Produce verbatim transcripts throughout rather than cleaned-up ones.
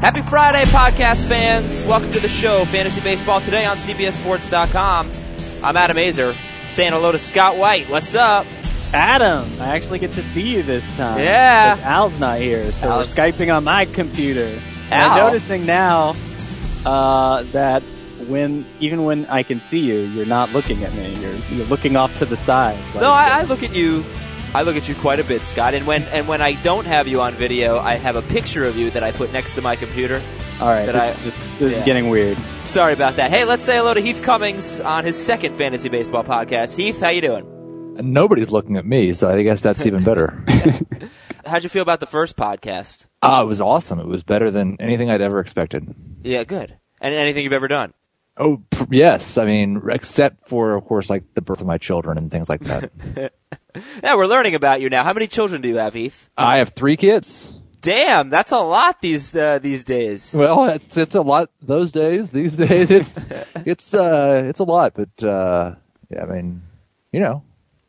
Happy Friday, podcast fans. Welcome to the show, Fantasy Baseball Today on C B S Sports dot com. I'm Adam Azer, saying hello to Scott White. What's up? Adam, I actually get to see you this time. Yeah. Al's not here, so Al's... we're Skyping on my computer. And Al. I'm noticing now uh, that when even when I can see you, you're not looking at me. You're, you're looking off to the side. Like, no, I, I look at you. I look at you quite a bit, Scott. And when and when I don't have you on video, I have a picture of you that I put next to my computer. All right, that this I, is just this yeah. is getting weird. Sorry about that. Hey, let's say hello to Heath Cummings on his second fantasy baseball podcast. Heath, how you doing? Nobody's looking at me, so I guess that's even better. How'd you feel about the first podcast? Oh, it was awesome. It was better than anything I'd ever expected. Yeah, good. And anything you've ever done? Oh, pr- yes. I mean, except for, of course, like the birth of my children and things like that. Yeah, we're learning about you now. How many children do you have, Heath? I have three kids. Damn, that's a lot these uh, these days. Well, it's it's a lot those days. These days, it's it's uh it's a lot. But uh, yeah, I mean, you know.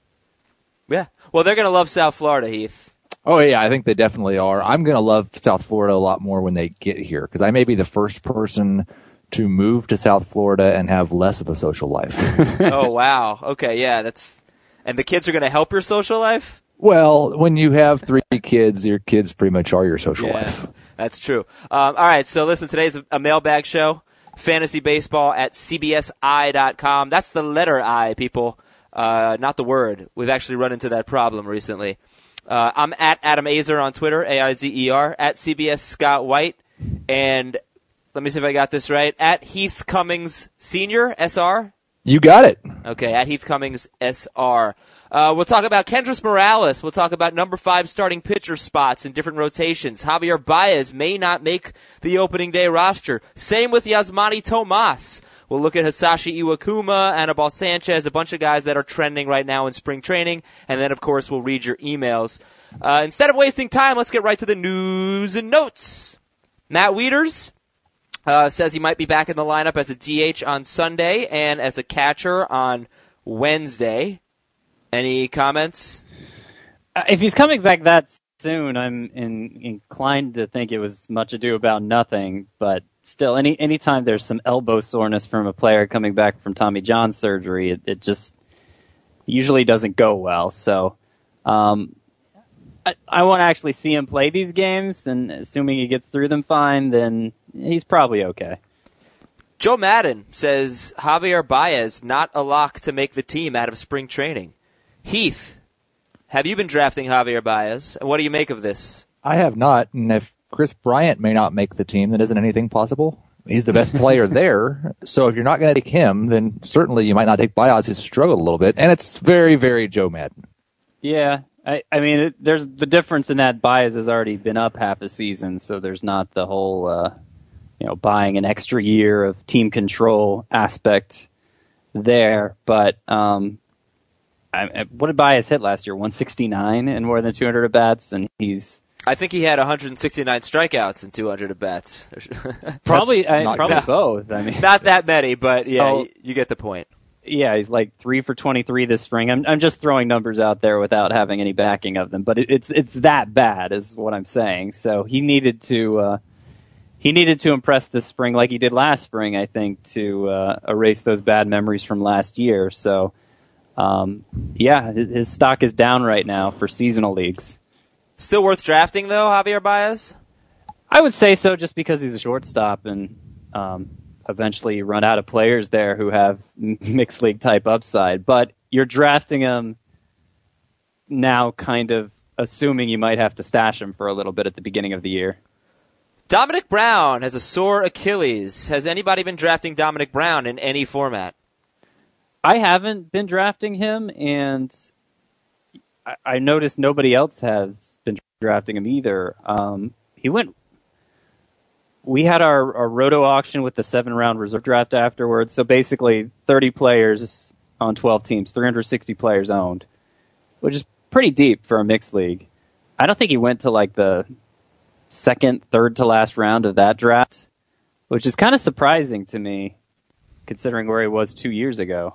Yeah. Well, they're gonna love South Florida, Heath. Oh yeah, I think they definitely are. I'm gonna love South Florida a lot more when they get here because I may be the first person to move to South Florida and have less of a social life. Oh wow. Okay, yeah, that's. And the kids are gonna help your social life? Well, when you have three kids, your kids pretty much are your social yeah, life. That's true. Um, all right, so listen, today's a mailbag show. Fantasy baseball at C B S I dot com. That's the letter I, people, uh, not the word. We've actually run into that problem recently. Uh, I'm at Adam Azer on Twitter, A I Z E R, at C B S Scott White, and let me see if I got this right, at Heath Cummings Senior, S R. You got it. Okay, at Heath Cummings, S R. Uh, we'll talk about Kendrys Morales. We'll talk about number five starting pitcher spots in different rotations. Javier Baez may not make the opening day roster. Same with Yasmani Tomas. We'll look at Hisashi Iwakuma, Anibal Sanchez, a bunch of guys that are trending right now in spring training. And then, of course, we'll read your emails. Uh, instead of wasting time, let's get right to the news and notes. Matt Wieters uh, says he might be back in the lineup as a D H on Sunday and as a catcher on Wednesday. Any comments? Uh, if he's coming back that soon, I'm in, inclined to think it was much ado about nothing. But still, any anytime there's some elbow soreness from a player coming back from Tommy John surgery, it, it just usually doesn't go well. So um, I, I want to actually see him play these games, and assuming he gets through them fine, then he's probably okay. Joe Madden says Javier Baez not a lock to make the team out of spring training. Heath, have you been drafting Javier Baez? And what do you make of this? I have not, and if Chris Bryant may not make the team, then isn't anything possible? He's the best player there, so if you're not going to take him, then certainly you might not take Baez, who's struggled a little bit, and it's very, very Joe Madden. Yeah, I, I mean, it, there's the difference in that Baez has already been up half a season, so there's not the whole, uh, you know, buying an extra year of team control aspect there, but um, I, what did Baez hit last year? one sixty-nine and more than two hundred at bats, and he's. I think he had one hundred sixty-nine strikeouts and two hundred at bats. probably, I, probably bad. both. I mean, not that many, but yeah, so, you, you get the point. Yeah, he's like three for twenty-three this spring. I'm, I'm just throwing numbers out there without having any backing of them, but it, it's it's that bad, is what I'm saying. So he needed to uh, he needed to impress this spring, like he did last spring, I think, to uh, erase those bad memories from last year. So. Um, yeah, his stock is down right now for seasonal leagues. Still worth drafting, though, Javier Baez? I would say so, just because he's a shortstop, and um, eventually you run out of players there who have mixed league type upside. But you're drafting him now, kind of assuming you might have to stash him for a little bit at the beginning of the year. Dominic Brown has a sore Achilles. Has anybody been drafting Dominic Brown in any format? I haven't been drafting him, and I, I noticed nobody else has been drafting him either. Um, he went. We had our, our roto auction with the seven-round reserve draft afterwards, so basically thirty players on twelve teams, three hundred sixty players owned, which is pretty deep for a mixed league. I don't think he went to like the second, third to last round of that draft, which is kind of surprising to me, considering where he was two years ago.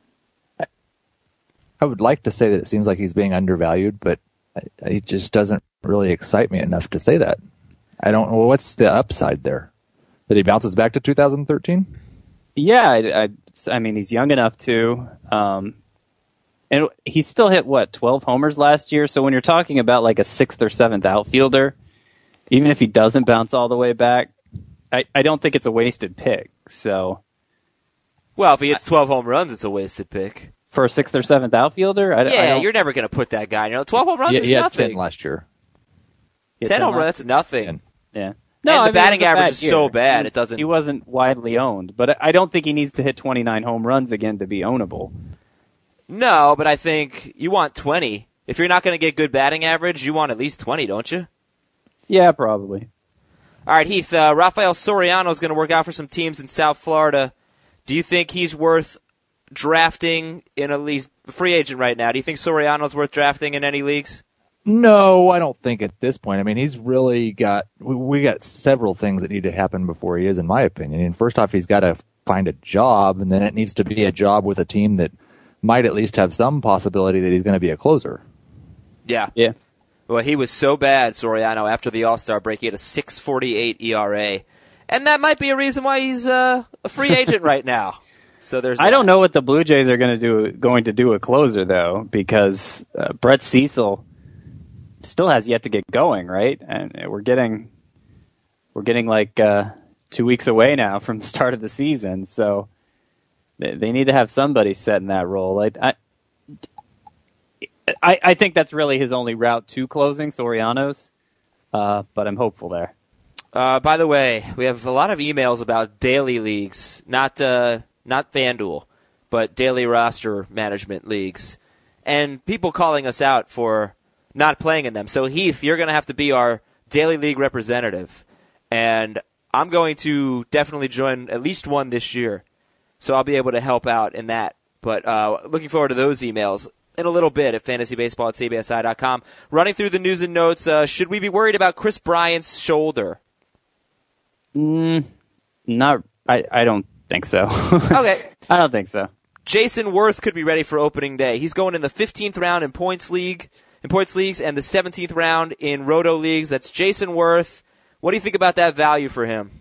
I would like to say that it seems like he's being undervalued, but it just doesn't really excite me enough to say that. I don't know. What's the upside there? That he bounces back to two thousand thirteen? Yeah, I, I, I mean, he's young enough to. Um, and he still hit, what, twelve homers last year? So when you're talking about like a sixth or seventh outfielder, even if he doesn't bounce all the way back, I, I don't think it's a wasted pick. So, well, if he hits twelve home runs, it's a wasted pick. For a sixth or seventh outfielder? I, yeah, I don't, you're never going to put that guy. You know, twelve home runs Yeah, is he had nothing. ten last year. ten home runs, that's nothing. ten. Yeah. No, I and the mean, batting it was a average bad is year. so bad, He was- it doesn't- He wasn't widely owned, but I don't think he needs to hit twenty-nine home runs again to be ownable. No, but I think you want twenty. If you're not going to get good batting average, you want at least twenty, don't you? Yeah, probably. All right, Heath, uh, Rafael Soriano is going to work out for some teams in South Florida. Do you think he's worth drafting in at least free agent right now? Do you think Soriano's worth drafting in any leagues? No, I don't think at this point. I mean, he's really got, we, we got several things that need to happen before he is, in my opinion. And first off, he's got to find a job, and then it needs to be a job with a team that might at least have some possibility that he's going to be a closer. Yeah. Yeah. Well, he was so bad, Soriano, after the All-Star break. He had a six forty-eight E R A. And that might be a reason why he's uh, a free agent right now. So there's. I that. don't know what the Blue Jays are going to do going to do a closer, though, because uh, Brett Cecil still has yet to get going, right? And we're getting we're getting like uh, two weeks away now from the start of the season, so they, they need to have somebody set in that role. I, I I I think that's really his only route to closing, Soriano's, uh, but I'm hopeful there. Uh, by the way, we have a lot of emails about daily leagues, not uh, not FanDuel, but daily roster management leagues, and people calling us out for not playing in them. So, Heath, you're going to have to be our daily league representative, and I'm going to definitely join at least one this year, so I'll be able to help out in that. But uh, looking forward to those emails in a little bit at fantasybaseball at C B S I dot com. Running through the news and notes, uh, should we be worried about Chris Bryant's shoulder? Mm, not. I, I don't think so. Okay. I don't think so. Jason Worth could be ready for opening day. He's going in the fifteenth round in points league, in points leagues, and the seventeenth round in roto leagues. That's Jason Worth. What do you think about that value for him?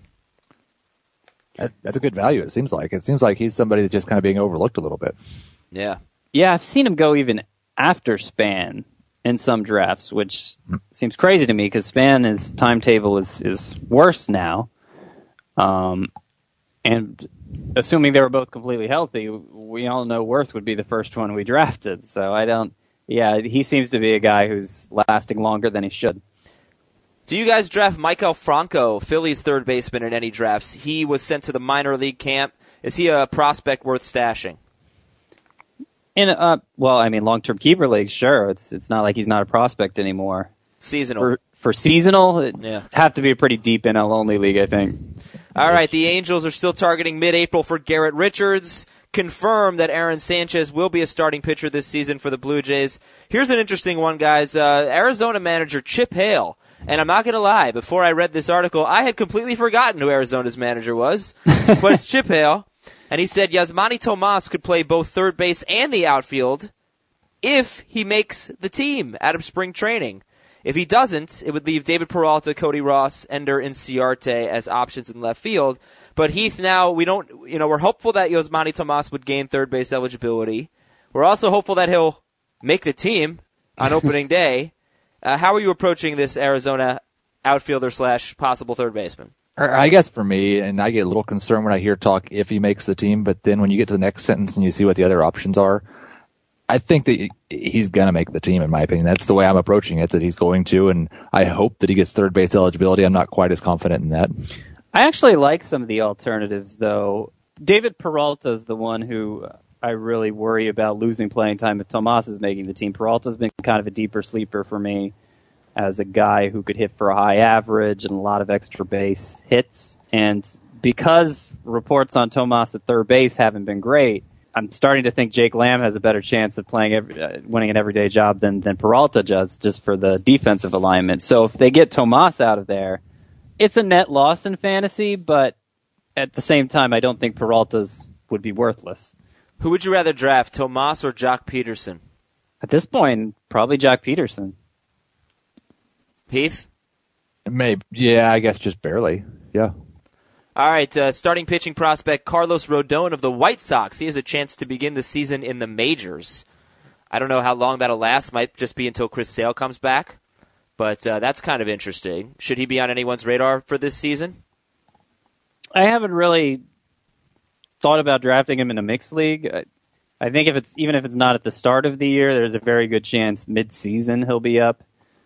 That, that's a good value, it seems like. It seems like he's somebody that's just kind of being overlooked a little bit. Yeah. Yeah, I've seen him go even after Span in some drafts, which seems crazy to me because Span, his timetable is, is worse now. Um, and assuming they were both completely healthy, we all know Worth would be the first one we drafted. So I don't, yeah, he seems to be a guy who's lasting longer than he should. Do you guys draft Michael Franco, Phillies third baseman, in any drafts? He was sent to the minor league camp. Is he a prospect worth stashing? In uh, well, I mean, long-term keeper leagues, sure. It's it's not like he's not a prospect anymore. Seasonal. For for seasonal, it'd Yeah. have to be a pretty deep N L only league, I think. All right, the Angels are still targeting mid-April for Garrett Richards. Confirm that Aaron Sanchez will be a starting pitcher this season for the Blue Jays. Here's an interesting one, guys. Uh, Arizona manager Chip Hale. And I'm not going to lie, before I read this article, I had completely forgotten who Arizona's manager was. But it's Chip Hale. And he said Yasmani Tomas could play both third base and the outfield if he makes the team out of spring training. If he doesn't, it would leave David Peralta, Cody Ross, Ender Inciarte as options in left field. But Heath, now we don't, you know, we're hopeful that Yasmani Tomas would gain third base eligibility. We're also hopeful that he'll make the team on opening day. Uh, how are you approaching this Arizona outfielder slash possible third baseman? I guess for me, and I get a little concerned when I hear talk if he makes the team, but then when you get to the next sentence and you see what the other options are, I think that he's going to make the team, in my opinion. That's the way I'm approaching it, that he's going to, and I hope that he gets third base eligibility. I'm not quite as confident in that. I actually like some of the alternatives, though. David Peralta is the one who I really worry about losing playing time if Tomas is making the team. Peralta's been kind of a deeper sleeper for me as a guy who could hit for a high average and a lot of extra base hits. And because reports on Tomas at third base haven't been great, I'm starting to think Jake Lamb has a better chance of playing every, uh, winning an everyday job than, than Peralta does, just for the defensive alignment. So if they get Tomas out of there, it's a net loss in fantasy, but at the same time, I don't think Peralta's would be worthless. Who would you rather draft, Tomas or Jock Peterson? At this point, probably Jock Peterson. Heath? Maybe. Yeah, I guess just barely. Yeah. All right, uh, starting pitching prospect Carlos Rodon of the White Sox. He has a chance to begin the season in the majors. I don't know how long that'll last. Might just be until Chris Sale comes back. But uh, that's kind of interesting. Should he be on anyone's radar for this season? I haven't really thought about drafting him in a mixed league. I, I think if it's even if it's not at the start of the year, there's a very good chance mid-season he'll be up,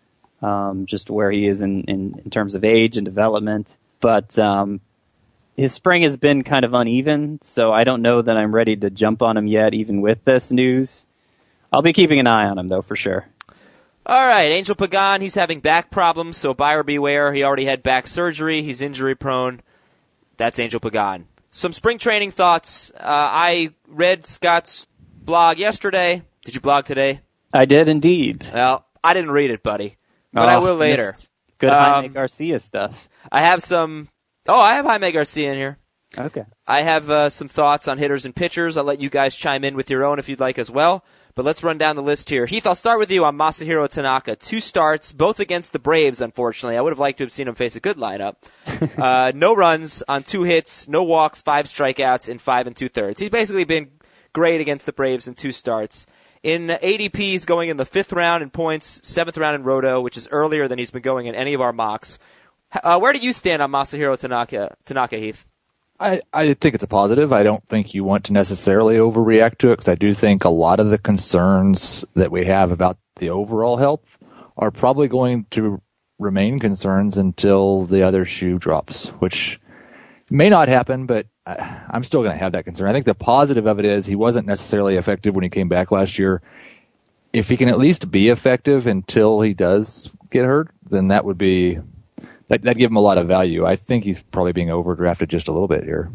um, just where he is in, in, in terms of age and development. But um, his spring has been kind of uneven, so I don't know that I'm ready to jump on him yet, even with this news. I'll be keeping an eye on him, though, for sure. All right, Angel Pagan, he's having back problems, so buyer beware. He already had back surgery. He's injury-prone. That's Angel Pagan. Some spring training thoughts. Uh, I read Scott's blog yesterday. Did you blog today? I did indeed. Well, I didn't read it, buddy, but oh, I will later. Missed good um, Jaime Garcia stuff. I have some... Oh, I have Jaime Garcia in here. Okay. I have uh, some thoughts on hitters and pitchers. I'll let you guys chime in with your own if you'd like as well. But let's run down the list here. Heath, I'll start with you on Masahiro Tanaka. Two starts, both against the Braves, unfortunately. I would have liked to have seen him face a good lineup. uh, no runs on two hits, no walks, five strikeouts in five and two-thirds. He's basically been great against the Braves in two starts. In A D P, he's going in the fifth round in points, seventh round in Roto, which is earlier than he's been going in any of our mocks. Uh, where do you stand on Masahiro Tanaka, Tanaka, Heath? I, I think it's a positive. I don't think you want to necessarily overreact to it because I do think a lot of the concerns that we have about the overall health are probably going to remain concerns until the other shoe drops, which may not happen, but I, I'm still going to have that concern. I think the positive of it is he wasn't necessarily effective when he came back last year. If he can at least be effective until he does get hurt, then that would be... That'd give him a lot of value. I think he's probably being overdrafted just a little bit here.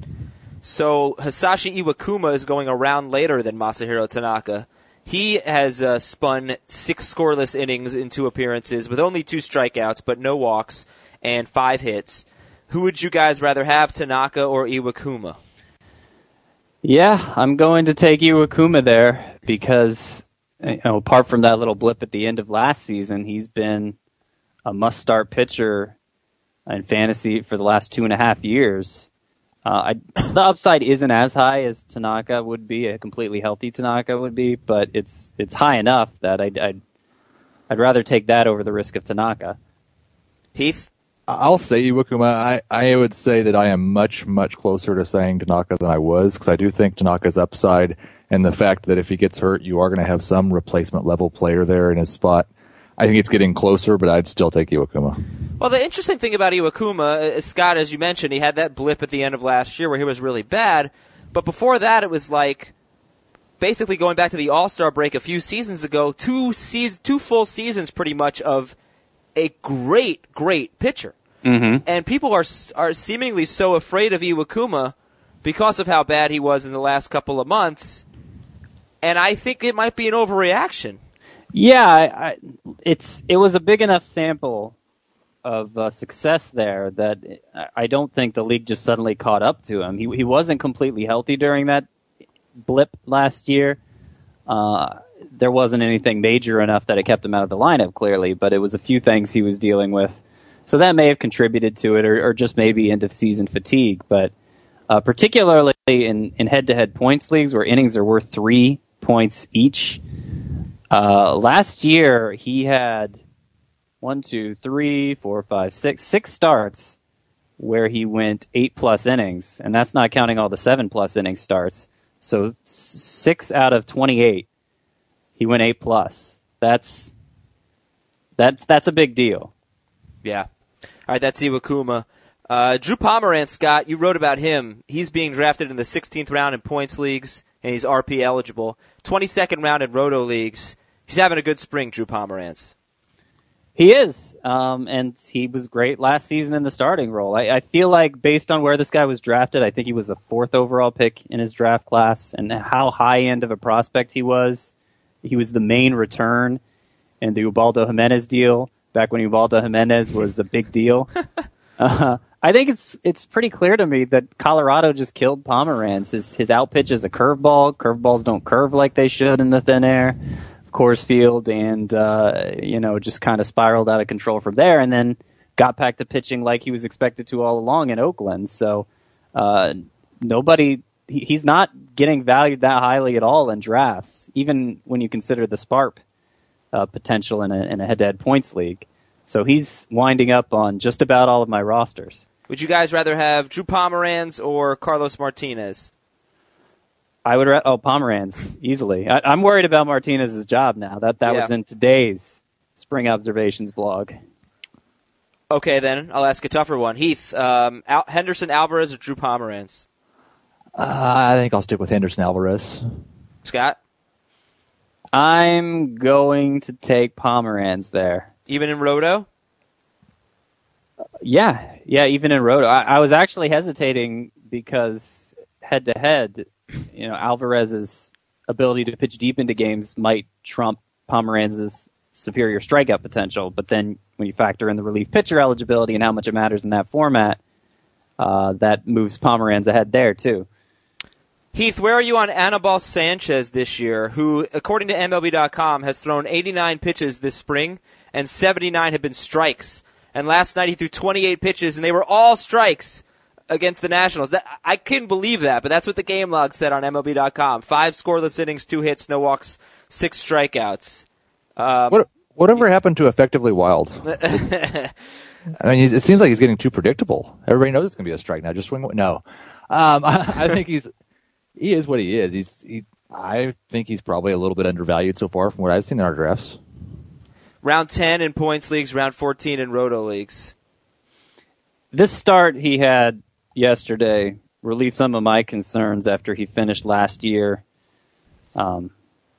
So Hisashi Iwakuma is going around later than Masahiro Tanaka. He has uh, spun six scoreless innings in two appearances with only two strikeouts, but no walks and five hits. Who would you guys rather have, Tanaka or Iwakuma? Yeah, I'm going to take Iwakuma there because, you know, apart from that little blip at the end of last season, he's been a must-start pitcher in fantasy for the last two and a half years. Uh, I, the upside isn't as high as Tanaka would be, a completely healthy Tanaka would be, but it's it's high enough that I'd, I'd, I'd rather take that over the risk of Tanaka. Heath? I'll say Iwakuma. I, I would say that I am much, much closer to saying Tanaka than I was because I do think Tanaka's upside and the fact that if he gets hurt, you are going to have some replacement level player there in his spot. I think it's getting closer, but I'd still take Iwakuma. Well, the interesting thing about Iwakuma, uh, Scott, as you mentioned, he had that blip at the end of last year where he was really bad. But before that, it was like basically going back to the All-Star break a few seasons ago, two seasons, two full seasons pretty much of a great, great pitcher. Mm-hmm. And people are are seemingly so afraid of Iwakuma because of how bad he was in the last couple of months. And I think it might be an overreaction. Yeah, I, I, it's it was a big enough sample of uh, success there that I don't think the league just suddenly caught up to him. He he wasn't completely healthy during that blip last year. Uh, there wasn't anything major enough that it kept him out of the lineup, clearly, but it was a few things he was dealing with. So that may have contributed to it, or, or just maybe end-of-season fatigue. But uh, particularly in, in head-to-head points leagues where innings are worth three points each, Uh, last year, he had one, two, three, four, five, six, six starts where he went eight-plus innings, and that's not counting all the seven-plus inning starts. So six out of twenty-eight, he went eight-plus. That's that's that's a big deal. Yeah. All right, that's Iwakuma. Uh, Drew Pomeranz, Scott, you wrote about him. He's being drafted in the sixteenth round in points leagues, and he's R P eligible. twenty-second round in Roto leagues. He's having a good spring, Drew Pomeranz. He is, um, and he was great last season in the starting role. I, I feel like based on where this guy was drafted, I think he was a fourth overall pick in his draft class, and how high-end of a prospect he was. He was the main return in the Ubaldo Jimenez deal, back when Ubaldo Jimenez was a big deal. uh, I think it's it's pretty clear to me that Colorado just killed Pomeranz. His, his out pitch is a curveball. Curveballs don't curve like they should in the thin air. Coors Field, and uh, you know, just kind of spiraled out of control from there. And then got back to pitching like he was expected to all along in Oakland. So uh, nobody, he, he's not getting valued that highly at all in drafts, even when you consider the SPARP uh, potential in a, in a head-to-head points league. So he's winding up on just about all of my rosters. Would you guys rather have Drew Pomeranz or Carlos Martinez? I would. Ra- oh, Pomeranz easily. I, I'm worried about Martinez's job now. That that Yeah. was in today's Spring Observations blog. Okay, then I'll ask a tougher one. Heath, um, Al- Henderson Alvarez or Drew Pomeranz? Uh, I think I'll stick with Henderson Alvarez. Scott, I'm going to take Pomeranz there. even in Roto? Yeah, yeah. Even in Roto, I, I was actually hesitating because head to head, you know, Alvarez's ability to pitch deep into games might trump Pomeranz's superior strikeout potential. But then when you factor in the relief pitcher eligibility and how much it matters in that format, uh, that moves Pomeranz ahead there too. Heath, where are you on Anibal Sanchez this year, who, according to M L B dot com, has thrown eighty-nine pitches this spring, and seventy-nine have been strikes. And last night he threw twenty-eight pitches, and they were all strikes against the Nationals. That, I couldn't believe that, but that's what the game log said on M L B dot com. Five scoreless innings, two hits, no walks, six strikeouts. Um, What whatever happened to Effectively Wild? I mean, it seems like he's getting too predictable. Everybody knows it's going to be a strike now. Just swing. No, um, I, I think he's he is what he is. He's he, I think he's probably a little bit undervalued so far from what I've seen in our drafts. Round ten in points leagues, round fourteen in roto leagues. This start he had yesterday relieved some of my concerns after he finished last year. Um,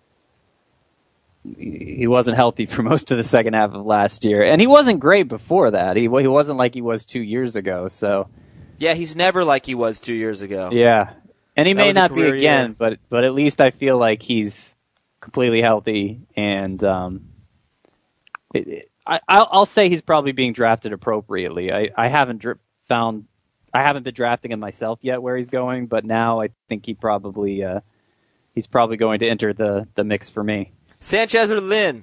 he wasn't healthy for most of the second half of last year, and he wasn't great before that. He he wasn't like he was two years ago. So Yeah, he's never like he was two years ago. yeah, and he That may was a not be career again, year. but but at least I feel like he's completely healthy, and um, it, it, I I'll, I'll say he's probably being drafted appropriately. I I haven't dri- found I haven't been drafting him myself yet where he's going, but now I think he probably uh, he's probably going to enter the the mix for me. Sanchez or Lynn?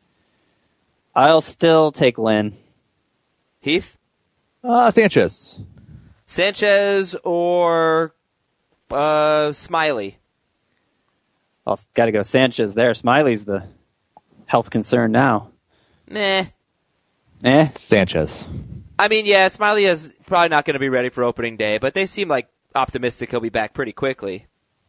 I'll still take Lynn. Heath? Uh, Sanchez. Sanchez or uh, Smiley? I'll got to go Sanchez there. Smiley's the health concern now. Meh. Eh. Sanchez. I mean, yeah, Smiley is probably not going to be ready for opening day, but they seem like optimistic he'll be back pretty quickly.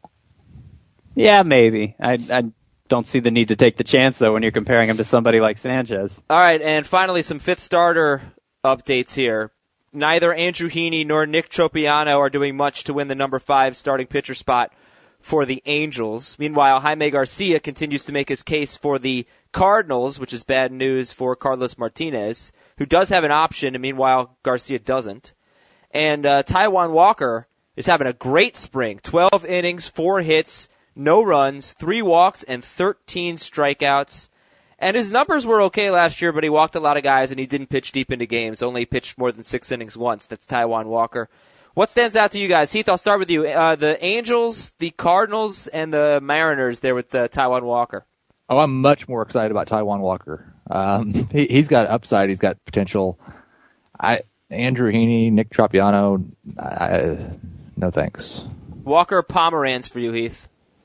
Yeah, maybe. I I don't see the need to take the chance though when you're comparing him to somebody like Sanchez. All right, and finally some fifth starter updates here. Neither Andrew Heaney nor Nick Tropiano are doing much to win the number five starting pitcher spot for the Angels. Meanwhile, Jaime Garcia continues to make his case for the Cardinals, which is bad news for Carlos Martinez, who does have an option, and meanwhile Garcia doesn't. And uh, Taijuan Walker is having a great spring. twelve innings, four hits, no runs, three walks, and thirteen strikeouts. And his numbers were okay last year, but he walked a lot of guys, and he didn't pitch deep into games. Only pitched more than six innings once. That's Taijuan Walker. What stands out to you guys? Heath, I'll start with you. Uh, the Angels, the Cardinals, and the Mariners there with uh, Taijuan Walker. Oh, I'm much more excited about Taijuan Walker. Um, he, he's got upside. He's got potential. I Andrew Heaney, Nick Tropiano, I, no thanks. Walker, Pomeranz for you, Heath.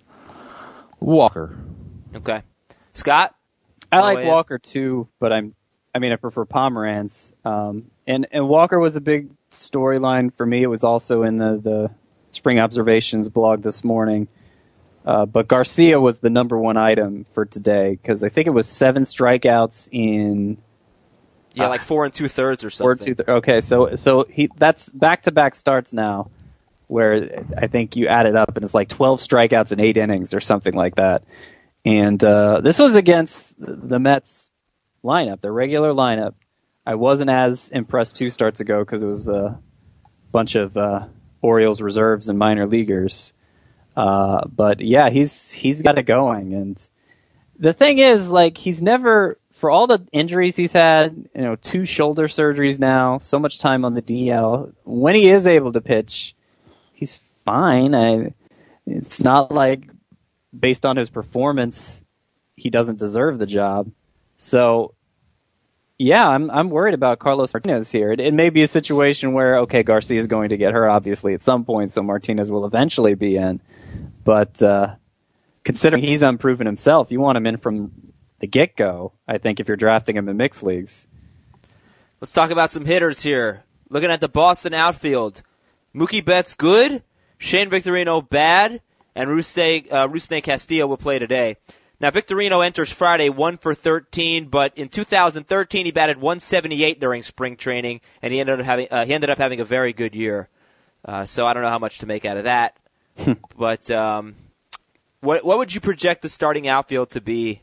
Walker. Okay. Scott? I like Oh, yeah. Walker too, but I'm I mean I prefer Pomeranz. Um, and and Walker was a big storyline for me. It was also in the the Spring Observations blog this morning. Uh, but Garcia was the number one item for today because I think it was seven strikeouts in Yeah, uh, like four and two thirds or four something. two th- okay, so so he that's back to back starts now, where I think you add it up and it's like twelve strikeouts in eight innings or something like that. And uh, this was against the Mets lineup, the regular lineup. I wasn't as impressed two starts ago because it was a bunch of uh, Orioles reserves and minor leaguers. Uh, but yeah, he's he's got it going. And the thing is, like, he's never, for all the injuries he's had, you know, two shoulder surgeries now, so much time on the D L. When he is able to pitch, he's fine. I, it's not like, based on his performance, he doesn't deserve the job. So Yeah, I'm I'm worried about Carlos Martinez here. It, it may be a situation where, okay, Garcia is going to get hurt, obviously, at some point, so Martinez will eventually be in. But uh, considering he's unproven himself, you want him in from the get-go, I think, if you're drafting him in mixed leagues. Let's talk about some hitters here. Looking at the Boston outfield, Mookie Betts good, Shane Victorino bad, and Rusney, uh, Rusney Castillo will play today. Now, Victorino enters Friday one for thirteen, but in two thousand thirteen he batted one seventy-eight during spring training, and he ended up having uh, he ended up having a very good year. Uh, so I don't know how much to make out of that. But um, what what would you project the starting outfield to be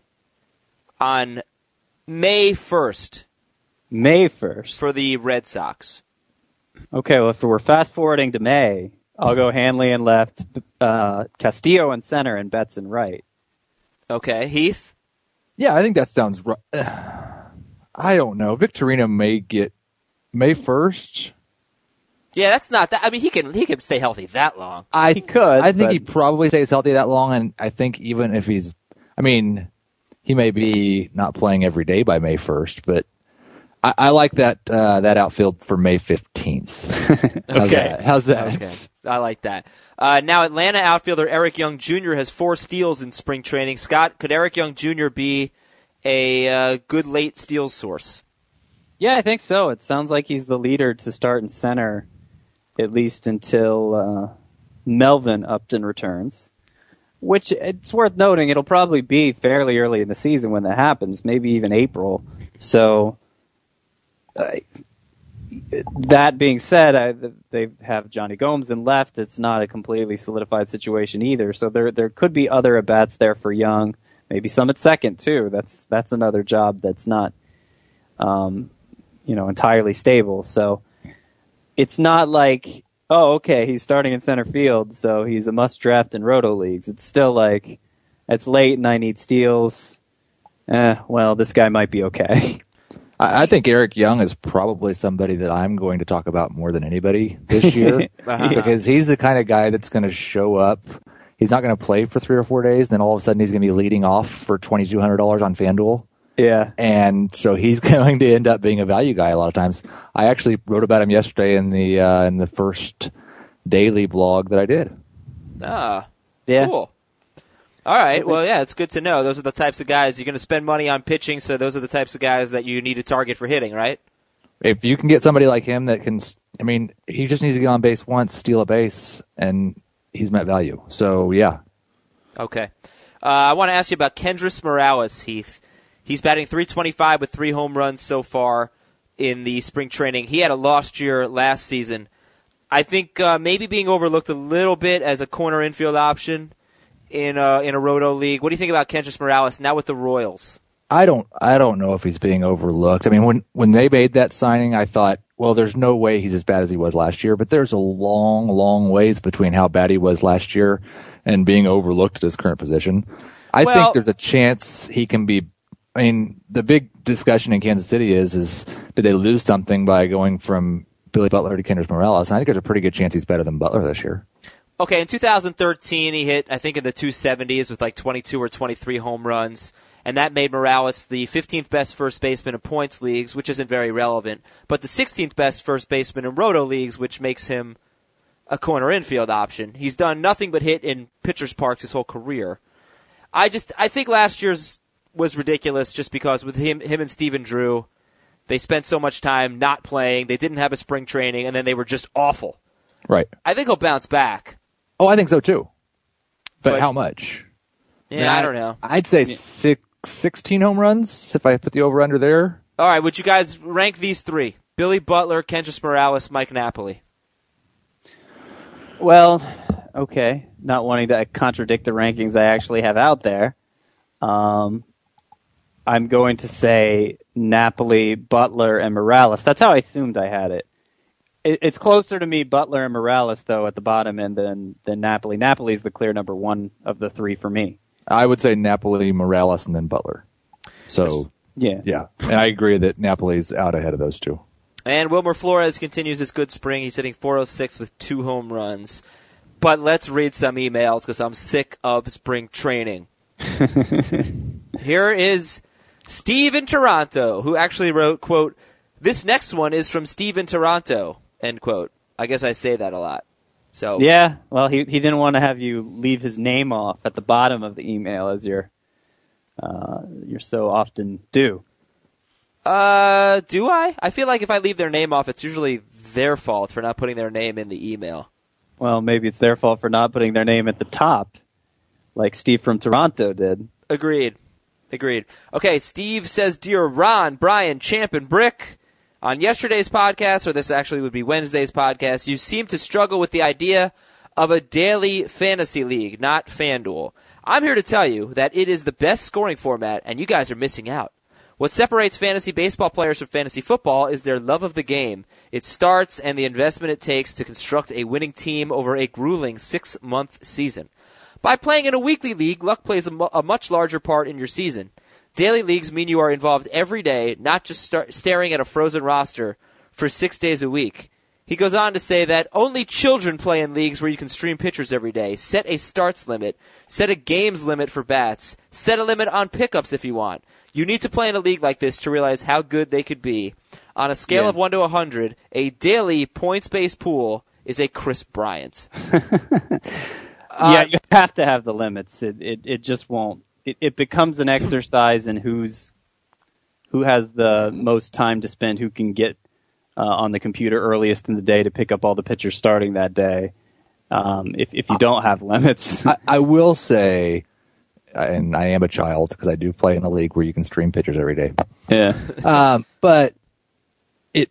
on May first? May first for the Red Sox. Okay, well, if we're fast forwarding to May, I'll go Hanley in left, uh, Castillo in center, and Betts in right. Okay, Heath? Yeah, I think that sounds right. I don't know. Victorino may get May first. Yeah, that's not that. I mean, he can he can stay healthy that long. I he could. I think but... he probably stays healthy that long, and I think even if he's, I mean, he may be not playing every day by May first, but I, I like that uh, that outfield for May fifteenth. How's Okay, that? How's that? Okay, I like that. Uh, now, Atlanta outfielder Eric Young Junior has four steals in spring training. Scott, could Eric Young Junior be a uh, good late steals source? Yeah, I think so. It sounds like he's the leader to start in center, at least until uh, Melvin Upton returns. Which, it's worth noting, it'll probably be fairly early in the season when that happens, maybe even April. So, uh, that being said, I, they have Johnny Gomes in left. It's not a completely solidified situation either. So there there could be other at-bats there for Young, maybe some at second too. That's that's another job that's not, um, you know, entirely stable. So it's not like, oh, okay, he's starting in center field, so he's a must draft in roto leagues. It's still like, it's late and I need steals. Eh, well, this guy might be okay. I, I think Eric Young is probably somebody that I'm going to talk about more than anybody this year Uh-huh. because he's the kind of guy that's going to show up. He's not going to play for three or four days, then all of a sudden he's going to be leading off for twenty-two hundred dollars on FanDuel. Yeah. And so he's going to end up being a value guy a lot of times. I actually wrote about him yesterday in the uh, in the first daily blog that I did. Ah, Yeah. cool. All right, well, yeah, it's good to know. Those are the types of guys you're going to spend money on pitching, so those are the types of guys that you need to target for hitting, right? If you can get somebody like him that can, I mean, he just needs to get on base once, steal a base, and he's met value. So, yeah. Okay. Uh, I want to ask you about Kendrys Morales, Heath. He's batting three twenty-five with three home runs so far in the spring training. He had a lost year last season. I think uh, maybe being overlooked a little bit as a corner infield option in a, in a roto league. What do you think about Kendrys Morales now with the Royals? I don't I don't know if he's being overlooked. I mean, when, when they made that signing, I thought, well, there's no way he's as bad as he was last year, but there's a long, long ways between how bad he was last year and being overlooked at his current position. I Well, think there's a chance he can be. I mean, the big discussion in Kansas City is, is did they lose something by going from Billy Butler to Kendrys Morales? And I think there's a pretty good chance he's better than Butler this year. Okay, in two thousand thirteen, he hit, I think, in the two seventies with like twenty-two or twenty-three home runs, and that made Morales the fifteenth best first baseman in points leagues, which isn't very relevant, but the sixteenth best first baseman in roto leagues, which makes him a corner infield option. He's done nothing but hit in pitchers' parks his whole career. I just, I think last year's was ridiculous just because with him, him and Steven Drew, they spent so much time not playing, they didn't have a spring training, and then they were just awful. Right. I think he'll bounce back. Oh, I think so too. But, But- how much? Yeah, I, mean, I don't know. I'd say six, sixteen home runs if I put the over under there. All right, would you guys rank these three? Billy Butler, Kendrys Morales, Mike Napoli. Well, okay. Not wanting to contradict the rankings I actually have out there. Um, I'm going to say Napoli, Butler, and Morales. That's how I assumed I had it. it. It's closer to me, Butler and Morales, though, at the bottom end than, than Napoli. Napoli's the clear number one of the three for me. I would say Napoli, Morales, and then Butler. So, Yeah. yeah. And I agree that Napoli's out ahead of those two. And Wilmer Flores continues his good spring. He's hitting four oh six with two home runs. But let's read some emails because I'm sick of spring training. Here is Steve in Toronto, who actually wrote, quote, "This next one is from Steve in Toronto," end quote. I guess I say that a lot. So yeah, well, he he didn't want to have you leave his name off at the bottom of the email, as you're uh, you're so often do. Uh, do I? I feel like if I leave their name off, it's usually their fault for not putting their name in the email. Well, maybe it's their fault for not putting their name at the top, like Steve from Toronto did. Agreed. Agreed. Okay, Steve says, "Dear Ron, Brian, Champ, and Brick, on yesterday's podcast, or this actually would be Wednesday's podcast, you seem to struggle with the idea of a daily fantasy league, not FanDuel. I'm here to tell you that it is the best scoring format, and you guys are missing out. What separates fantasy baseball players from fantasy football is their love of the game, its starts, and the investment it takes to construct a winning team over a grueling six-month season. By playing in a weekly league, luck plays a, mu- a much larger part in your season. Daily leagues mean you are involved every day, not just start staring at a frozen roster for six days a week." He goes on to say that only children play in leagues where you can stream pitchers every day. Set a starts limit. Set a games limit for bats. Set a limit on pickups if you want. You need to play in a league like this to realize how good they could be. On a scale yeah. of one to one hundred, a daily points-based pool is a Chris Bryant. uh, yeah, you have to have the limits. It it, it just won't. It, it becomes an exercise in who's who has the most time to spend, who can get uh, on the computer earliest in the day to pick up all the pitchers starting that day. Um, if if you don't have limits, I, I will say, and I am a child because I do play in a league where you can stream pitchers every day. yeah, Um, but it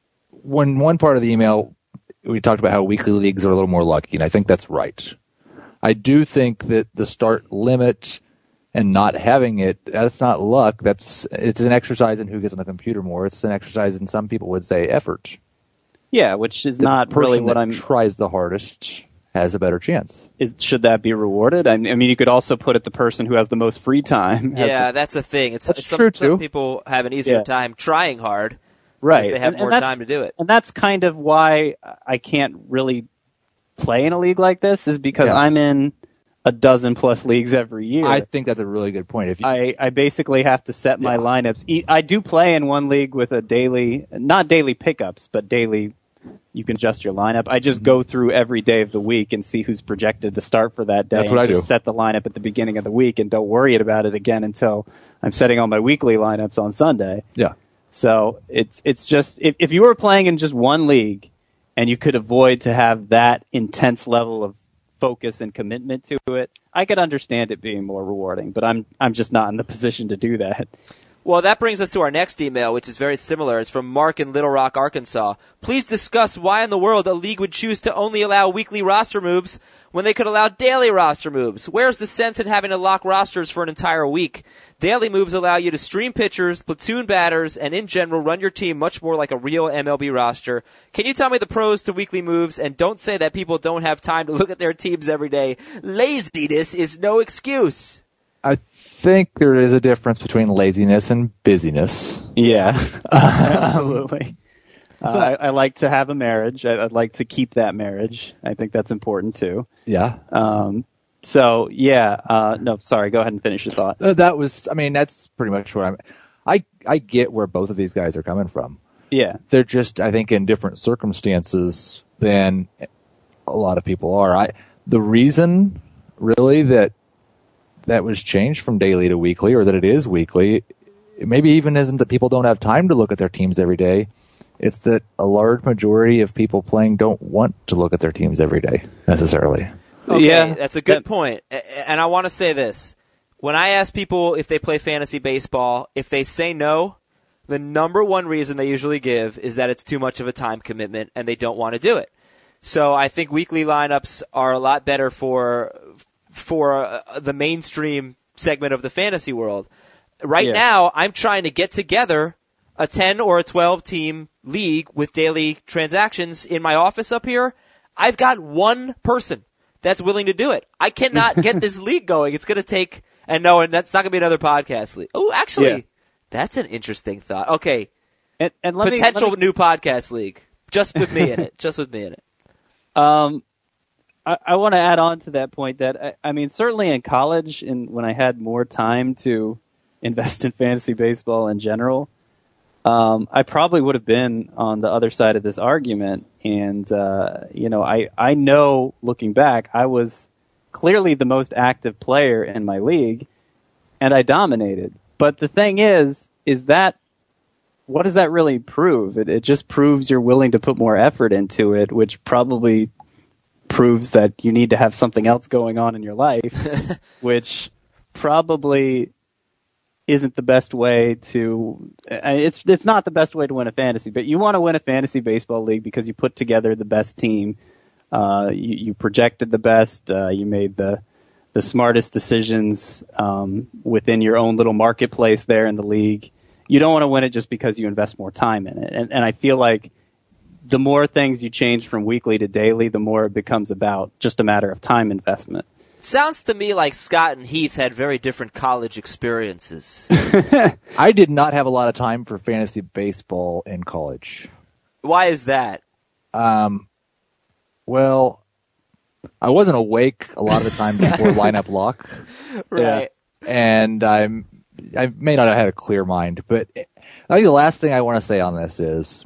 when one part of the email we talked about how weekly leagues are a little more lucky, and I think that's right. I do think that the start limit and not having it, that's not luck. That's it's an exercise in who gets on the computer more. It's an exercise in, some people would say, effort. yeah, which is The not person really what that I'm. tries the hardest has a better chance. Is, should that be rewarded? I mean, you could also put it the person who has the most free time. has Yeah, the- that's the thing. It's, That's some, true, too. Some people have an easier Yeah. time trying hard. right. They have And- more and that's- time to do it. And that's kind of why I can't really play in a league like this, is because Yeah. I'm in a dozen plus leagues every year. I think that's a really good point. If you, I, I basically have to set my Yeah. lineups. E- I do play in one league with a daily, not daily pickups, but daily, you can adjust your lineup. I just go through every day of the week and see who's projected to start for that day. That's what and I just do. set the lineup at the beginning of the week and don't worry about it again until I'm setting all my weekly lineups on Sunday. yeah. So it's it's just if, if you were playing in just one league and you could avoid to have that intense level of focus and commitment to it, I could understand it being more rewarding. But I'm I'm just not in the position to do that. Well, that brings us to our next email, which is very similar. It's from Mark in Little Rock, Arkansas. Please discuss why in the world a league would choose to only allow weekly roster moves when they could allow daily roster moves. Where's the sense in having to lock rosters for an entire week? Daily moves allow you to stream pitchers, platoon batters, and in general run your team much more like a real M L B roster. Can you tell me the pros to weekly moves, and don't say that people don't have time to look at their teams every day. Laziness is no excuse. I think there is a difference between laziness and busyness. Yeah, absolutely. Uh, I, I like to have a marriage. I, I'd like to keep that marriage. I think that's important too. Yeah. Um, so yeah, uh, no, sorry. Go ahead and finish your thought. Uh, that was, I mean, that's pretty much what I'm, I, I get where both of these guys are coming from. Yeah, They're just, I think, in different circumstances than a lot of people are. I, the reason really that that was changed from daily to weekly, or that it is weekly, it maybe even isn't that people don't have time to look at their teams every day. It's that a large majority of people playing don't want to look at their teams every day necessarily. Okay, Yeah, that's a good that- point. A- And I want to say this. When I ask people if they play fantasy baseball, if they say no, the number one reason they usually give is that it's too much of a time commitment and they don't want to do it. So I think weekly lineups are a lot better for for uh, the mainstream segment of the fantasy world. Right Yeah. now, I'm trying to get together a ten or a twelve team league with daily transactions in my office up here. I've got one person that's willing to do it. I cannot get this league going. It's going to take, and no, and that's not going to be another podcast league. Oh, actually, Yeah. that's an interesting thought. Okay, and, and let me- potential let me, new podcast league, just with me in it. Just with me in it. Um, I, I want to add on to that point that I, I mean, certainly in college, and when I had more time to invest in fantasy baseball in general, um, I probably would have been on the other side of this argument. And, uh, you know, I, I know looking back, I was clearly the most active player in my league, and I dominated. But the thing is, is that, what does that really prove? It, it just proves you're willing to put more effort into it, which probably proves that you need to have something else going on in your life, which probably isn't the best way to, it's it's not the best way to win a fantasy, but you want to win a fantasy baseball league because you put together the best team, uh, you, you projected the best, uh, you made the the smartest decisions um, within your own little marketplace there in the league. You don't want to win it just because you invest more time in it. And, and I feel like the more things you change from weekly to daily, the more it becomes about just a matter of time investment. Sounds to me like Scott and Heath had very different college experiences. I did not have a lot of time for fantasy baseball in college. Why is that? Um, well, I wasn't awake a lot of the time before lineup lock. Right. And I'm, I may not have had a clear mind, but I think the last thing I want to say on this is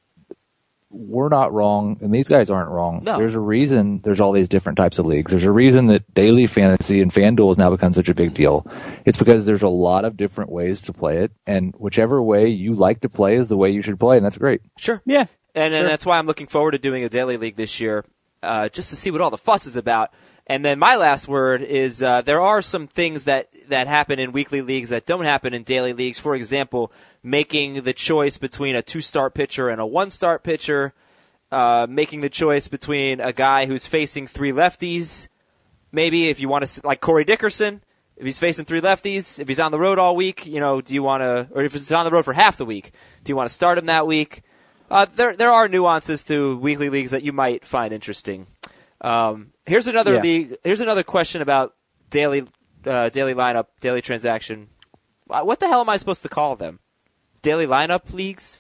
we're not wrong, and these guys aren't wrong. No. There's a reason there's all these different types of leagues. There's a reason that daily fantasy and FanDuel has now become such a big deal. It's because there's a lot of different ways to play it, and whichever way you like to play is the way you should play, and that's great. Sure. Yeah. And, sure. and that's why I'm looking forward to doing a daily league this year, uh, just to see what all the fuss is about. And then my last word is uh, there are some things that, that happen in weekly leagues that don't happen in daily leagues. For example, making the choice between a two-start pitcher and a one-start pitcher, uh, making the choice between a guy who's facing three lefties, maybe if you want to, like Corey Dickerson, if he's facing three lefties, if he's on the road all week, you know, do you want to, or if he's on the road for half the week, do you want to start him that week? Uh, there there are nuances to weekly leagues that you might find interesting. Um, here's another Yeah. league. Here's another question about daily, uh, daily lineup, daily transaction. What the hell am I supposed to call them? Daily lineup leagues?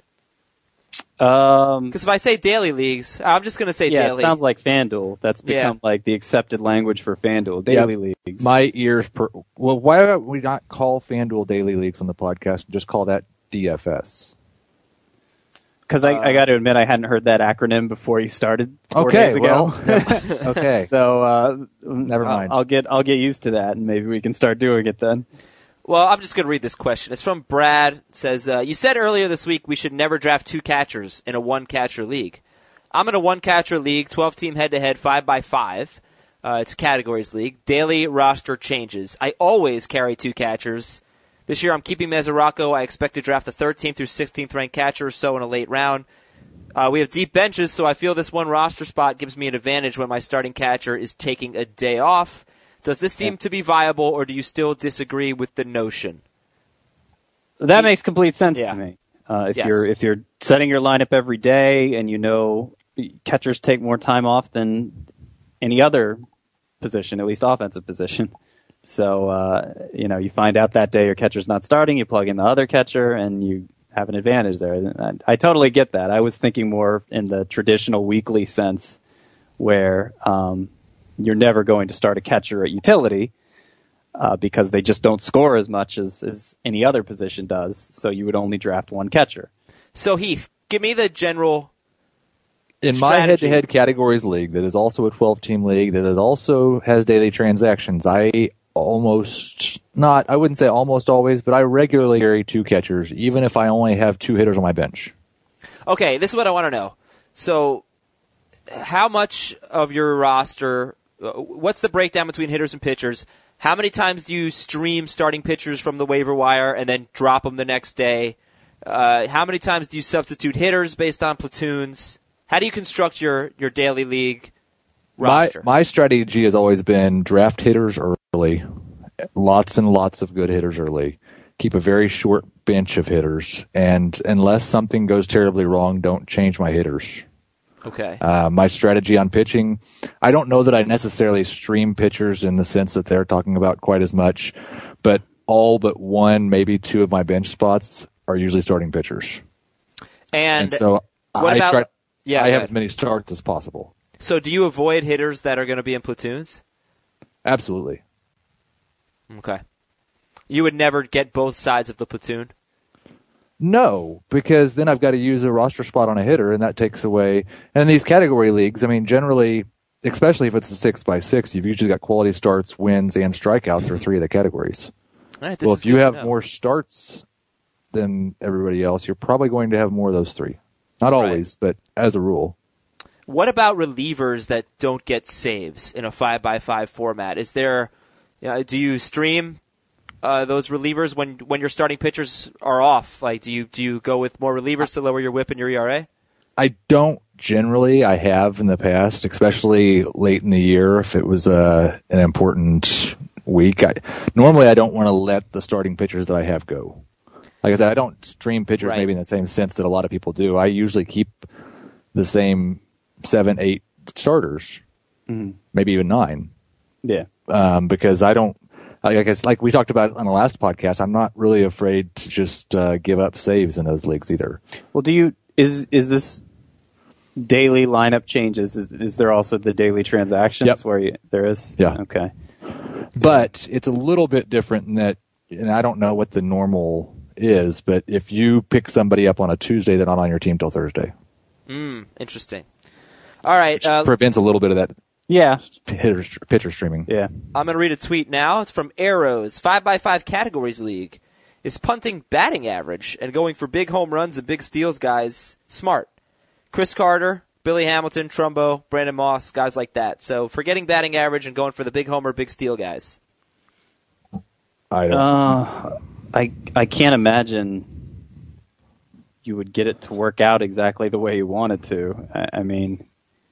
Um, Because if I say daily leagues, I'm just going to say yeah, daily. it sounds like FanDuel. That's become Yeah. like the accepted language for FanDuel. Daily Yep. leagues. My ears per. Well, why don't we not call FanDuel daily leagues on the podcast and just call that D F S? Because I, I got to admit, I hadn't heard that acronym before you started four Okay, days ago. well, okay. So uh, Never mind. I'll, I'll get I'll get used to that, and maybe we can start doing it then. Well, I'm just going to read this question. It's from Brad. It says, uh, you said earlier this week we should never draft two catchers in a one-catcher league. I'm in a one-catcher league, twelve-team head-to-head, five by five. Uh, it's a categories league. Daily roster changes. I always carry two catchers. This year I'm keeping Mesoraco. I expect to draft the thirteenth through sixteenth ranked catcher or so in a late round. Uh, we have deep benches, so I feel this one roster spot gives me an advantage when my starting catcher is taking a day off. Does this seem to be viable, or do you still disagree with the notion? That makes complete sense Yeah. to me. Uh, if Yes. you're if you're setting your lineup every day, and you know catchers take more time off than any other position, at least offensive position. So, uh, you know, you find out that day your catcher's not starting, you plug in the other catcher, and you have an advantage there. I, I totally get that. I was thinking more in the traditional weekly sense where um, you're never going to start a catcher at utility uh, because they just don't score as much as, as any other position does. So you would only draft one catcher. So, Heath, give me the general In my strategy. head-to-head categories league, that is also a twelve-team league, that is also has daily transactions, I almost not, I wouldn't say almost always, but I regularly carry two catchers, even if I only have two hitters on my bench. Okay, this is what I want to know. So, how much of your roster, uh, what's the breakdown between hitters and pitchers? How many times do you stream starting pitchers from the waiver wire and then drop them the next day? Uh, how many times do you substitute hitters based on platoons? How do you construct your, your daily league My, roster? my strategy has always been draft hitters early, lots and lots of good hitters early, keep a very short bench of hitters, and unless something goes terribly wrong, don't change my hitters. Okay. Uh, my strategy on pitching, I don't know that I necessarily stream pitchers in the sense that they're talking about quite as much, but all but one, maybe two of my bench spots are usually starting pitchers. And, And so what I about- try, yeah, I go have ahead. as many starts as possible. So do you avoid hitters that are going to be in platoons? Absolutely. Okay. You would never get both sides of the platoon? No, because then I've got to use a roster spot on a hitter, and that takes away. And in these category leagues, I mean, generally, especially if it's a six by six, you've usually got quality starts, wins, and strikeouts for three of the categories. All right, this Well, is if you good to have know. more starts than everybody else, you're probably going to have more of those three. Not Right. always, but as a rule. What about relievers that don't get saves in a five by five format? Is there, you know, do you stream uh, those relievers when when your starting pitchers are off? Like, do you do you go with more relievers to lower your whip and your E R A? I don't generally. I have in the past, especially late in the year if it was uh, an important week. I, normally, I don't want to let the starting pitchers that I have go. Like I said, I don't stream pitchers Right. maybe in the same sense that a lot of people do. I usually keep the same seven, eight starters, Mm-hmm. maybe even nine, Yeah. um, because I don't. Like, I guess, like we talked about on the last podcast, I'm not really afraid to just uh, give up saves in those leagues either. Well, do you is is this daily lineup changes? Is is there also the daily transactions Yep. where you, there is? Yeah. Okay. But it's a little bit different in that, and I don't know what the normal is, but if you pick somebody up on a Tuesday, they're not on your team till Thursday. Mm, interesting. All right, Which uh, prevents a little bit of that Yeah. hitter, pitcher streaming. Yeah. I'm going to read a tweet now. It's from Arrows, five by five Categories League. Is punting batting average and going for big home runs and big steals guys smart? Chris Carter, Billy Hamilton, Trumbo, Brandon Moss, guys like that. So forgetting batting average and going for the big homer, big steal guys. I don't. Uh, I I can't imagine you would get it to work out exactly the way you wanted to. I, I mean,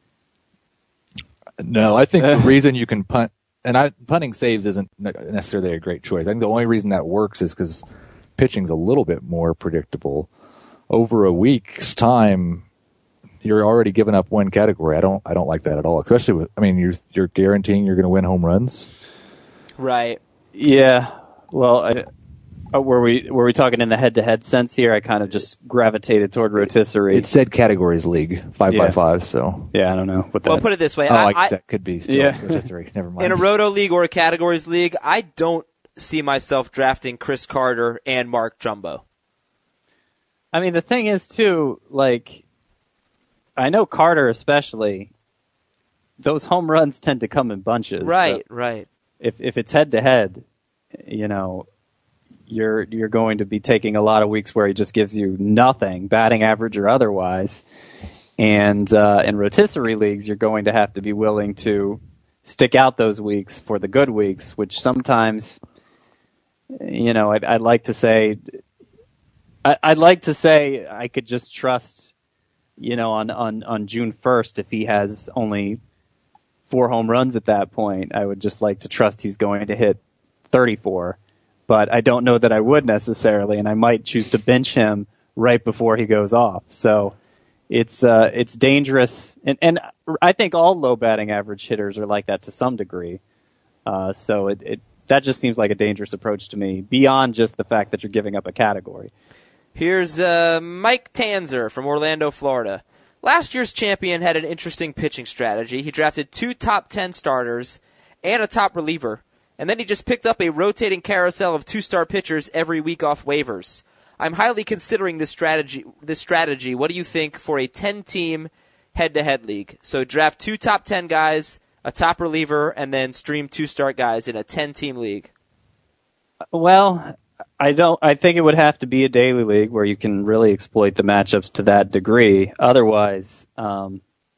No, I think the reason you can punt, and I, punting saves isn't necessarily a great choice. I think the only reason that works is because pitching's a little bit more predictable. Over a week's time, you're already giving up one category. I don't, I don't like that at all. Especially with, I mean, you're you're guaranteeing you're going to win home runs. Right. yeah. Well, I, uh, were we were we talking in the head-to-head sense here? I kind of just gravitated toward rotisserie. It said categories league five Yeah. by five, so yeah, I don't know what that. Well, put it this way. oh, I, I guess I, that could be still Yeah. rotisserie. Never mind. in a roto league or a categories league, I don't see myself drafting Chris Carter and Mark Trumbo. I mean, the thing is too, like, I know Carter especially. Those home runs tend to come in bunches. Right, So right. if if it's head to head, you know, you're you're going to be taking a lot of weeks where he just gives you nothing, batting average or otherwise. And uh, in rotisserie leagues, you're going to have to be willing to stick out those weeks for the good weeks, which sometimes, you know, I'd, I'd like to say, I, I'd like to say I could just trust, you know, on, on, on June first, if he has only four home runs at that point, I would just like to trust he's going to hit thirty-four. But I don't know that I would necessarily, and I might choose to bench him right before he goes off. So it's uh, it's dangerous, and, and I think all low batting average hitters are like that to some degree. Uh, so it, it that just seems like a dangerous approach to me, beyond just the fact that you're giving up a category. Here's uh, Mike Tanzer from Orlando, Florida. Last year's champion had an interesting pitching strategy. He drafted two top ten starters and a top reliever, and then he just picked up a rotating carousel of two-star pitchers every week off waivers. I'm highly considering this strategy. This strategy. What do you think for a ten-team head-to-head league? So draft two top ten guys, a top reliever, and then stream two-star guys in a ten-team league. Well, I don't. I think it would have to be a daily league where you can really exploit the matchups to that degree. Otherwise, um,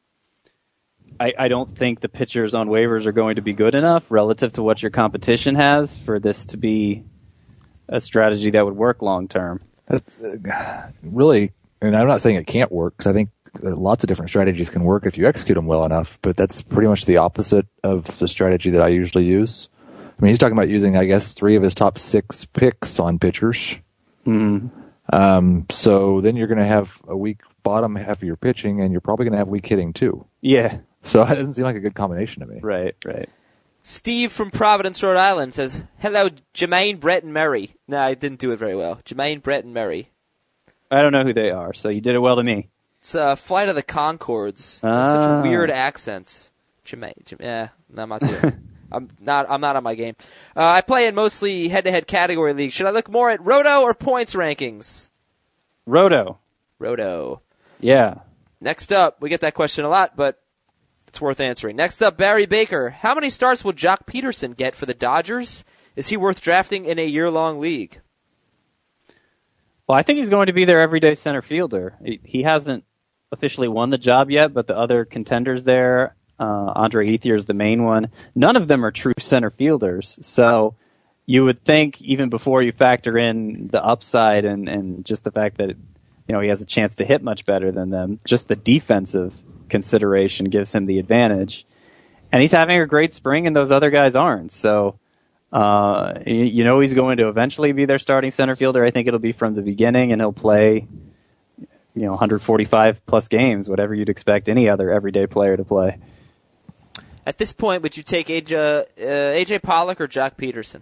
I, I don't think the pitchers on waivers are going to be good enough relative to what your competition has for this to be a strategy that would work long term. That's uh, really, and I'm not saying it can't work, because I think lots of different strategies can work if you execute them well enough, but that's pretty much the opposite of the strategy that I usually use. I mean, he's talking about using, I guess, three of his top six picks on pitchers. Mm-hmm. Um, so then you're going to have a weak bottom half of your pitching, and you're probably going to have weak hitting too. Yeah. So it doesn't seem like a good combination to me. Right. Right. Steve from Providence, Rhode Island says, hello, Jermaine, Brett, and Murray. No, I didn't do it very well. Jermaine, Brett, and Murray. I don't know who they are, so you did it well to me. It's uh, Flight of the Conchords. They have Such Ah. weird accents. Jermaine, Jermaine, yeah, no, I'm not doing it. I'm not. I'm not on my game. Uh, I play in mostly head-to-head category leagues. Should I look more at Roto or points rankings? Roto. Roto. Yeah. Next up, we get that question a lot, but it's worth answering. Next up, Barry Baker. How many starts will Jock Peterson get for the Dodgers? Is he worth drafting in a year-long league? Well, I think he's going to be their everyday center fielder. He, he hasn't officially won the job yet, but the other contenders there, uh, Andre Ethier is the main one. None of them are true center fielders. So you would think, even before you factor in the upside and, and just the fact that, you know, he has a chance to hit much better than them, just the defensive consideration gives him the advantage. And he's having a great spring, and those other guys aren't. So, uh, you, you know, he's going to eventually be their starting center fielder. I think it'll be from the beginning, and he'll play, you know, one forty-five plus games, whatever you'd expect any other everyday player to play. At this point, would you take A J, uh, A J Pollock or Jock Peterson?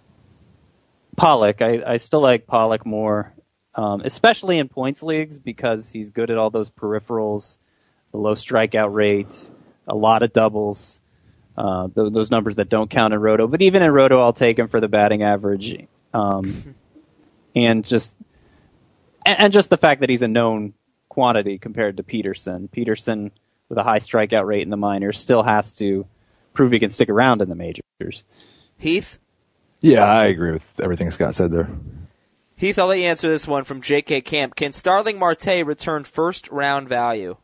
Pollock. I, I still like Pollock more, um, especially in points leagues, because he's good at all those peripherals, the low strikeout rates, a lot of doubles, uh, th- those numbers that don't count in Roto. But even in Roto, I'll take him for the batting average, um, and just and, and just the fact that he's a known quantity compared to Peterson. Peterson, with a high strikeout rate in the minors, still has to prove he can stick around in the majors. Heath? Yeah, I agree with everything Scott said there. Heath, I'll let you answer this one from J K Camp. Can Starling Marte return first-round value?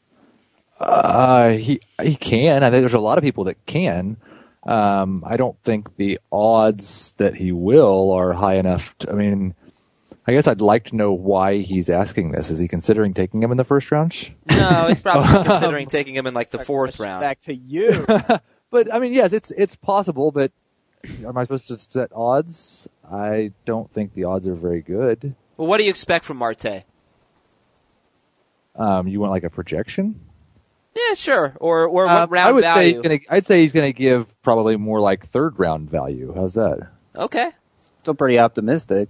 Uh, he he can. I think there's a lot of people that can. Um, I don't think the odds that he will are high enough. To, I mean, I guess I'd like to know why he's asking this. Is he considering taking him in the first round? No, he's probably considering taking him in like the fourth round. Back to you. But I mean, yes, it's it's possible. But am I supposed to set odds? I don't think the odds are very good. Well, what do you expect from Marte? Um, you want like a projection? Yeah, sure. Or or what Um, round I would value? say he's gonna. I'd say he's gonna give probably more like third round value. How's that? Okay. Still pretty optimistic.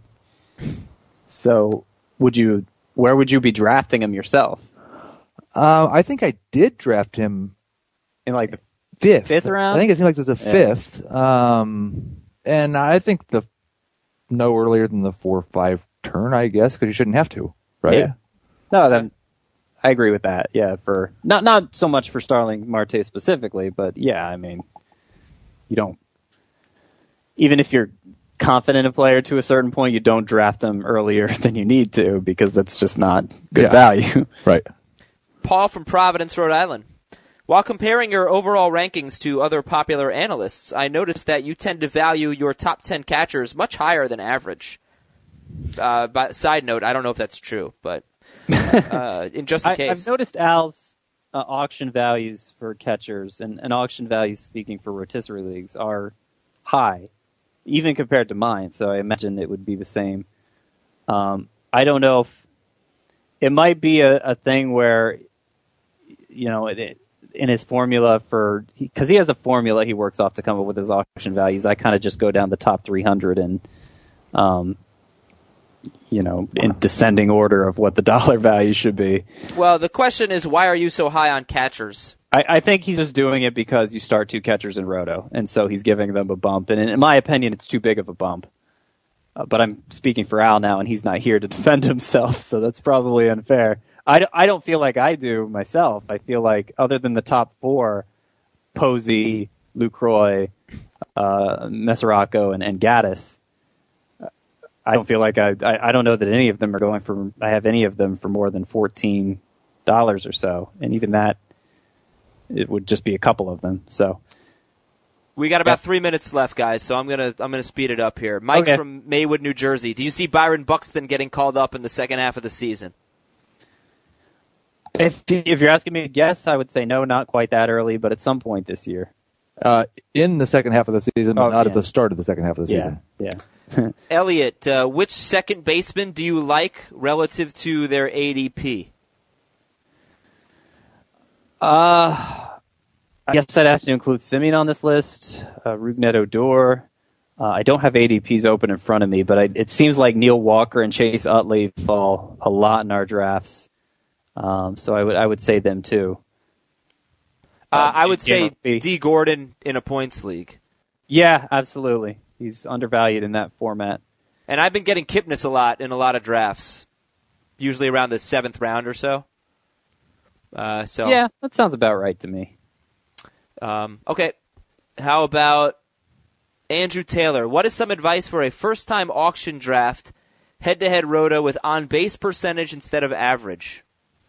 So, would you? Where would you be drafting him yourself? Uh, I think I did draft him In like the fifth. Fifth round? I think it seemed like it was a Yeah. fifth. Um, and I think the no earlier than the four or five turn, I guess, because you shouldn't have to, right? Yeah. No, then I agree with that. Yeah, for not not so much for Starling Marte specifically, but yeah, I mean, you don't. Even if you're confident in a player to a certain point, you don't draft them earlier than you need to, because that's just not good Yeah. value. Right. Paul from Providence, Rhode Island. While comparing your overall rankings to other popular analysts, I noticed that you tend to value your top ten catchers much higher than average. Uh, but side note, I don't know if that's true, but uh, in just in I, case. I've noticed Al's uh, auction values for catchers and, and auction values, speaking for rotisserie leagues, are high, even compared to mine. So I imagine it would be the same. Um, I don't know if it might be a, a thing where, you know, it, it, in his formula for, because he, he has a formula he works off to come up with his auction values. I kind of just go down the top three hundred and, um, you know, in descending order of what the dollar value should be. Well, the question is, why are you so high on catchers? I, I think he's just doing it because you start two catchers in Roto, and so he's giving them a bump. And in my opinion, it's too big of a bump. Uh, but I'm speaking for Al now, and he's not here to defend himself, so that's probably unfair. I, d- I don't feel like I do myself. I feel like, other than the top four, Posey, Lucroy, uh, Mesoraco, and, and Gaddis, I don't feel like I, I I don't know that any of them are going for, I have any of them for more than fourteen dollars or so. And even that, it would just be a couple of them. So We got about Yeah. three minutes left, guys, so I'm gonna I'm gonna speed it up here. Mike Okay. from Maywood, New Jersey. Do you see Byron Buxton getting called up in the second half of the season? if if you're asking me to guess, I would say no, not quite that early, but at some point this year. Uh, in the second half of the season, but Oh, not yeah. at the start of the second half of the season. Yeah, yeah. Elliot, uh, which second baseman do you like relative to their A D P? Uh, I guess I'd have to include Simeon on this list, uh, Rougned Odor. Uh, I don't have A D Ps open in front of me, but I, it seems like Neil Walker and Chase Utley fall a lot in our drafts. Um, so I would I would say them too. Uh, I would yeah, say be- D. Gordon in a points league. Yeah, absolutely. He's undervalued in that format. And I've been getting Kipnis a lot in a lot of drafts, usually around the seventh round or so. Uh, so yeah, that sounds about right to me. Um, okay, how about Andrew Taylor? What is some advice for a first-time auction draft, head-to-head roto with on-base percentage instead of average?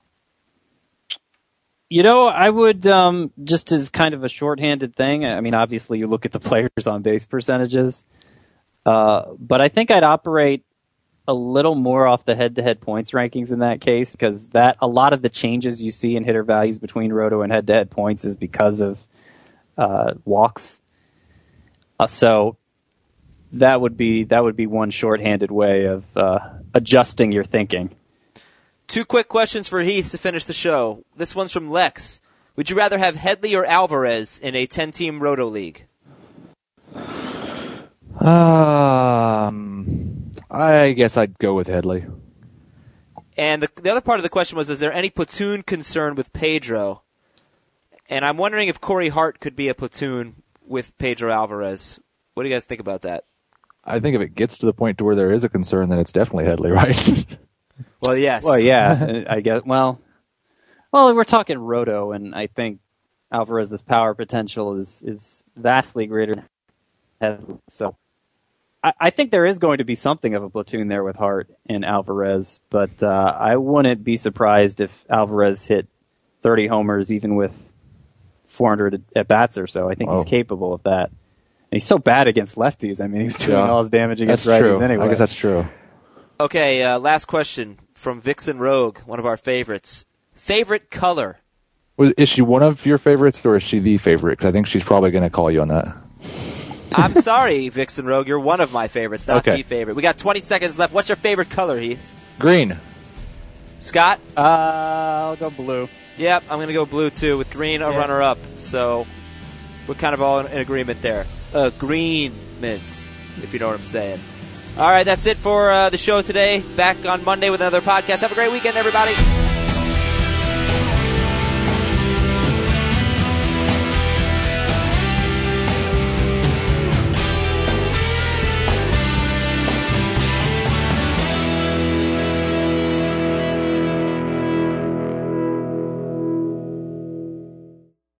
You know, I would, um, just as kind of a shorthanded thing, I mean, obviously you look at the players' on-base percentages, uh, but I think I'd operate a little more off the head-to-head points rankings in that case, because that a lot of the changes you see in hitter values between roto and head-to-head points is because of uh, walks. Uh, so that would be that would be one shorthanded way of uh, adjusting your thinking. Two quick questions for Heath to finish the show. This one's from Lex. Would you rather have Headley or Alvarez in a ten-team roto league? Um, I guess I'd go with Headley. And the, the other part of the question was, is there any platoon concern with Pedro? And I'm wondering if Corey Hart could be a platoon with Pedro Alvarez. What do you guys think about that? I think if it gets to the point to where there is a concern, then it's definitely Headley, right? Well, yes. Well, yeah, I guess. Well, well, we're talking roto, and I think Alvarez's power potential is is vastly greater than Headley. So I, I think there is going to be something of a platoon there with Hart and Alvarez, but uh, I wouldn't be surprised if Alvarez hit thirty homers even with four hundred at bats or so. I think oh. he's capable of that. And he's so bad against lefties. I mean, he was doing yeah. all his damage against that's righties true. anyway. I guess that's true. Okay, uh, last question from Vixen Rogue, one of our favorites. Favorite color? Was, is she one of your favorites, or is she the favorite? Because I think she's probably going to call you on that. I'm sorry, Vixen Rogue. You're one of my favorites, not okay. the favorite. We got twenty seconds left. What's your favorite color, Heath? Green. Scott? Uh, I'll go blue. Yep, I'm going to go blue, too, with green a yeah. runner-up. So we're kind of all in agreement there. Agreement, if you know what I'm saying. All right, that's it for uh, the show today. Back on Monday with another podcast. Have a great weekend, everybody.